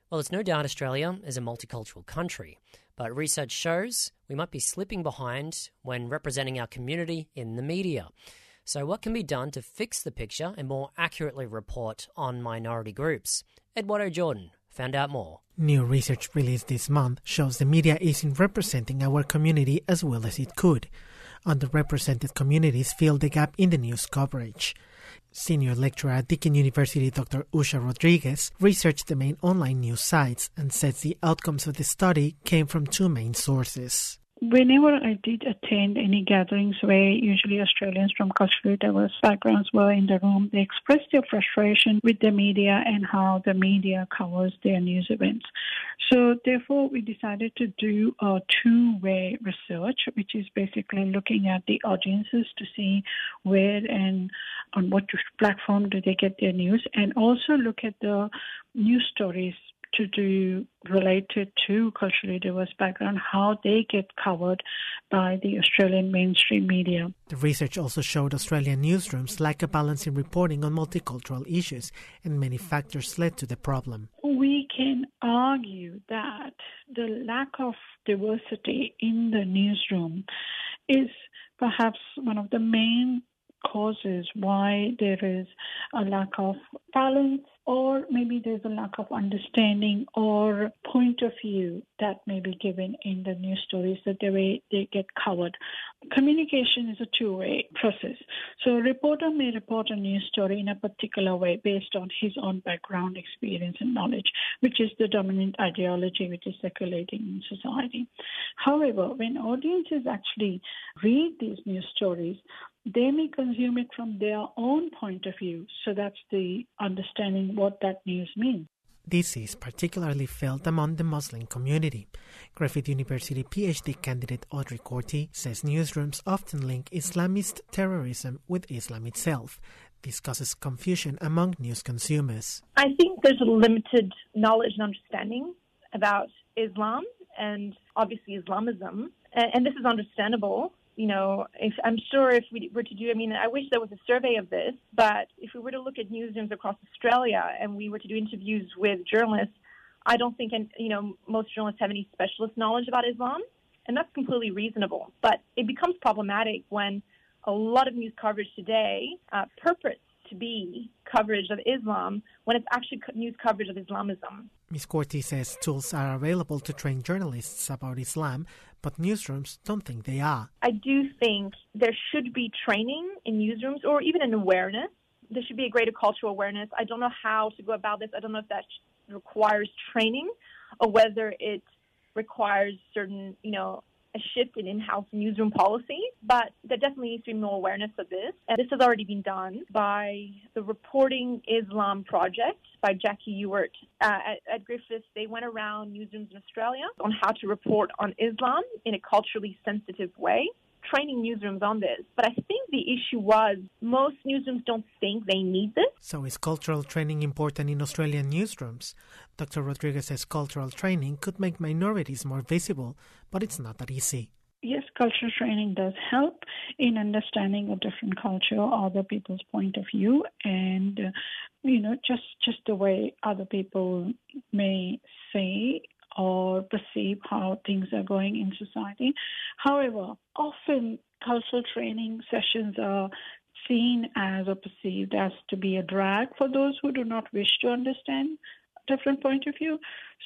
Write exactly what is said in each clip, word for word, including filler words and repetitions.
Well, it's no doubt Australia is a multicultural country, but research shows we might be slipping behind when representing our community in the media. So what can be done to fix the picture and more accurately report on minority groups? Eduardo Jordan found out more. New research released this month shows the media isn't representing our community as well as it could. Underrepresented communities fill the gap in the news coverage. Senior lecturer at Deakin University, Doctor Usha Rodriguez, researched the main online news sites and says the outcomes of the study came from two main sources. Whenever I did attend any gatherings where usually Australians from culturally diverse backgrounds were in the room, they expressed their frustration with the media and how the media covers their news events. So therefore, we decided to do a two-way research, which is basically looking at the audiences to see where and on what platform do they get their news, and also look at the news stories to do related to culturally diverse background, how they get covered by the Australian mainstream media. The research also showed Australian newsrooms lack a balance in reporting on multicultural issues, and many factors led to the problem. We can argue that the lack of diversity in the newsroom is perhaps one of the main causes why there is a lack of balance, or maybe there's a lack of understanding or point of view that may be given in the news stories, that the way they get covered. Communication is a two-way process. So a reporter may report a news story in a particular way based on his own background, experience and knowledge, which is the dominant ideology which is circulating in society. However, when audiences actually read these news stories, they may consume it from their own point of view. So that's the understanding what that news means. This is particularly felt among the Muslim community. Griffith University PhD candidate Audrey Corti says newsrooms often link Islamist terrorism with Islam itself. This causes confusion among news consumers. I think there's a limited knowledge and understanding about Islam and obviously Islamism, and this is understandable. You know, if, I'm sure if we were to do, I mean, I wish there was a survey of this, but if we were to look at newsrooms across Australia and we were to do interviews with journalists, I don't think, you know, most journalists have any specialist knowledge about Islam, and that's completely reasonable. But it becomes problematic when a lot of news coverage today uh, purports to be coverage of Islam when it's actually news coverage of Islamism. Miz Corti says tools are available to train journalists about Islam, but newsrooms don't think they are. I do think there should be training in newsrooms, or even an awareness. There should be a greater cultural awareness. I don't know how to go about this. I don't know if that requires training or whether it requires certain, you know, a shift in in-house newsroom policy, but there definitely needs to be more awareness of this. And this has already been done by the Reporting Islam Project by Jackie Ewart. Uh, at, at Griffith, they went around newsrooms in Australia on how to report on Islam in a culturally sensitive way, training newsrooms on this. But I think the issue was most newsrooms don't think they need this. So is cultural training important in Australian newsrooms? Doctor Rodriguez says cultural training could make minorities more visible, but it's not that easy. Yes, cultural training does help in understanding a different culture or other people's point of view, and, uh, you know, just, just the way other people may say or perceive how things are going in society. However, often cultural training sessions are seen as or perceived as to be a drag for those who do not wish to understand a different point of view.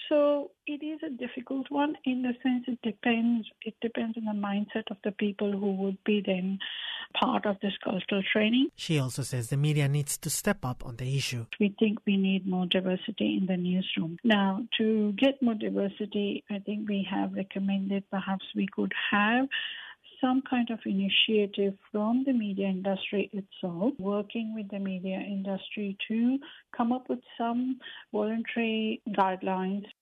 So it is a difficult one in the sense it depends, it depends on the mindset of the people who would be then part of this cultural training. She also says the media needs to step up on the issue. We think we need more diversity in the newsroom. Now, to get more diversity, I think we have recommended perhaps we could have some kind of initiative from the media industry itself, working with the media industry to come up with some voluntary guidelines